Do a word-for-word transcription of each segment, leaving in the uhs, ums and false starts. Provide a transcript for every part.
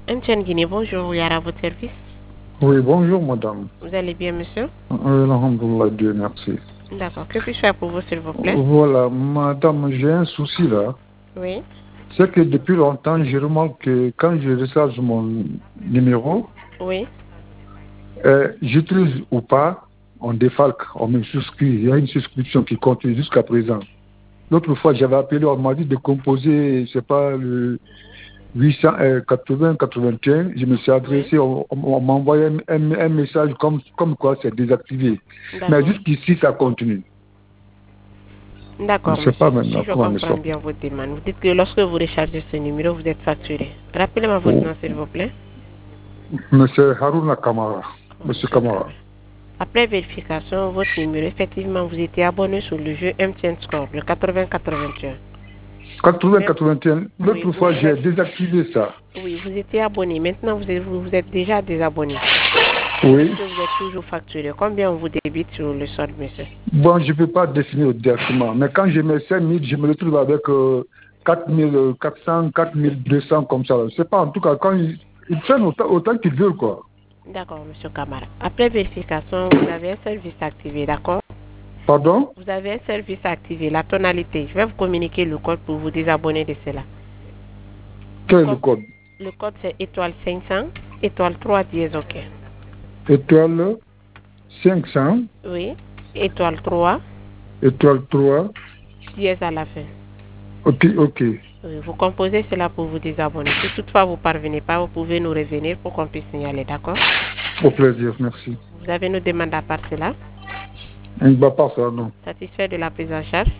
M T N Guinée, bonjour, Yara, à votre service. Oui, bonjour madame. Vous allez bien, monsieur? Oui, alhamdoulilah, Dieu merci. D'accord, que puis-je faire pour vous, s'il vous plaît? Voilà, madame, j'ai un souci là. Oui. C'est que depuis longtemps, je remarque que quand je recharge mon numéro, Oui. euh, j'utilise ou pas, on défalque, on me souscrit. Il y a une souscription qui continue jusqu'à présent. L'autre fois, j'avais appelé, on m'a dit de composer, je sais pas, le huit cent quatre-vingts quatre-vingt-un. Je me suis adressé, oui. on, on m'a envoyé un, un, un message comme, comme quoi c'est désactivé. Mais jusqu'ici, ça continue. D'accord, monsieur. Pas si je comment comprends bien votre demande, vous dites que lorsque vous rechargez ce numéro, vous êtes facturé. Rappelez-moi votre oh. nom, s'il vous plaît. Monsieur Harouna Kamara. Oh, monsieur Kamara. Kamara. Après vérification, votre numéro, effectivement, vous étiez abonné sur le jeu M T N Score, le quatre-vingts quatre-vingt-un. quatre-vingts quatre-vingt-un. L'autre oui, fois, j'ai êtes... désactivé ça. Oui, vous étiez abonné. Maintenant, vous êtes, vous êtes déjà désabonné. Oui. Que vous êtes toujours facturé. Combien on vous débite sur le solde, monsieur? Bon, je ne peux pas définir directement. Mais quand je mets cinq mille, je me retrouve avec euh, quatre mille quatre cents, quatre mille deux cents comme ça. Je ne sais pas, en tout cas, quand ils, ils prennent autant, autant qu'ils veulent, quoi. D'accord, monsieur Kamara. Après vérification, vous avez un service activé, d'accord? Pardon? Vous avez un service activé, la tonalité. Je vais vous communiquer le code pour vous désabonner de cela. Quel est le code? Le code, c'est étoile cinq cents, étoile trois dièse, ok. Étoile cinq cents. Oui. Étoile trois. Étoile trois. Dièse à la fin. Ok, ok. Oui, vous composez cela pour vous désabonner. Si toutefois vous ne parvenez pas, vous pouvez nous revenir pour qu'on puisse signaler, d'accord? Au plaisir, merci. Vous avez nos demandes à part cela? On ne va pas faire, non. Satisfait de la prise en charge?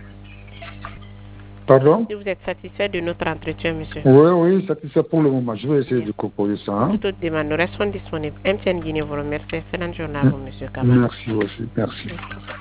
Pardon? Si vous êtes satisfait de notre entretien, monsieur. Oui, oui, satisfait pour le moment. Je vais essayer oui. de composer ça. Hein? Toute autre demande, nous restons disponibles. M T N Guinée vous remercie. Excellente journée à vous, monsieur Kamara. Merci aussi, merci. merci.